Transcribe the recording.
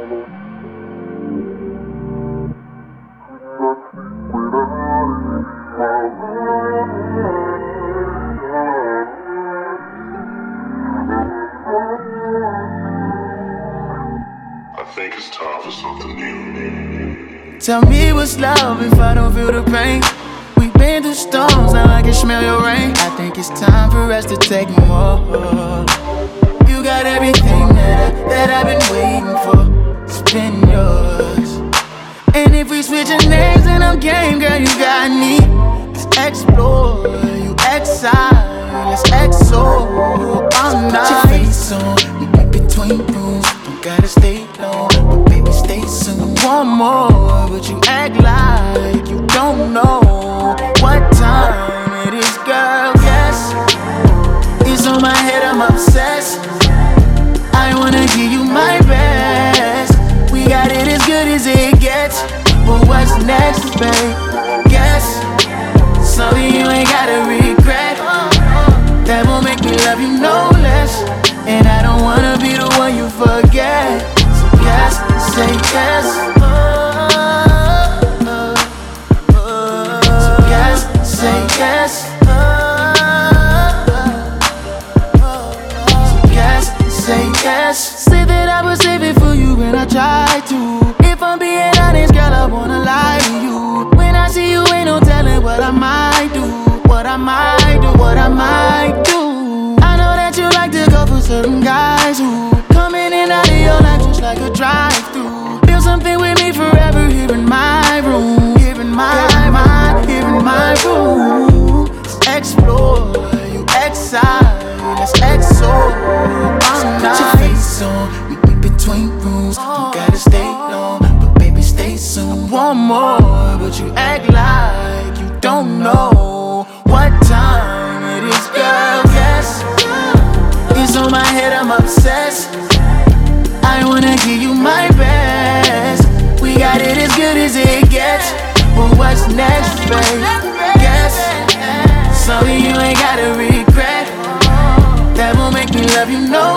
think it's time for something new. Tell me what's love if I don't feel the pain. We've been through storms, now I can smell your rain. I think it's time for us to take more. You got everything that I've been waiting for. It's been yours. And if we switching names and I'm game, girl, you got me. Let's explore, you exile, let's exo all night. Put your face on, we in between rooms. Don't gotta stay long, but baby stay soon. One more, but you act like you don't know what time it is, girl. Yes, it's on my head, I'm obsessed. I wanna give you my best. We got it as good as it gets. But what's next, babe? Guess something you ain't gotta regret. That will make me love you no less. And I don't wanna be the one you forget. So yes, say yes. So yes, say yes. So yes, say yes. Say that I was saving for you when I tried to. If I'm being honest, girl, I wanna lie to you. When I see you, ain't no telling what I might do. What I might do, what I might do. I know that you like to go for certain guys who come in and out of your life just like a drive-thru. Build something with me forever here in my room. Here in my mind, here in my room. Let's explore, you exile, let's exo all night. Put your face on, we in between rooms. Don't gotta stay long, but baby stay soon. One more, but you act like you don't know what time it is, girl. Yes, it's on my head, I'm obsessed. I wanna give you my best. We got it as good as it gets. But what's next, babe? Yes, something you ain't gotta regret. That will make me love you no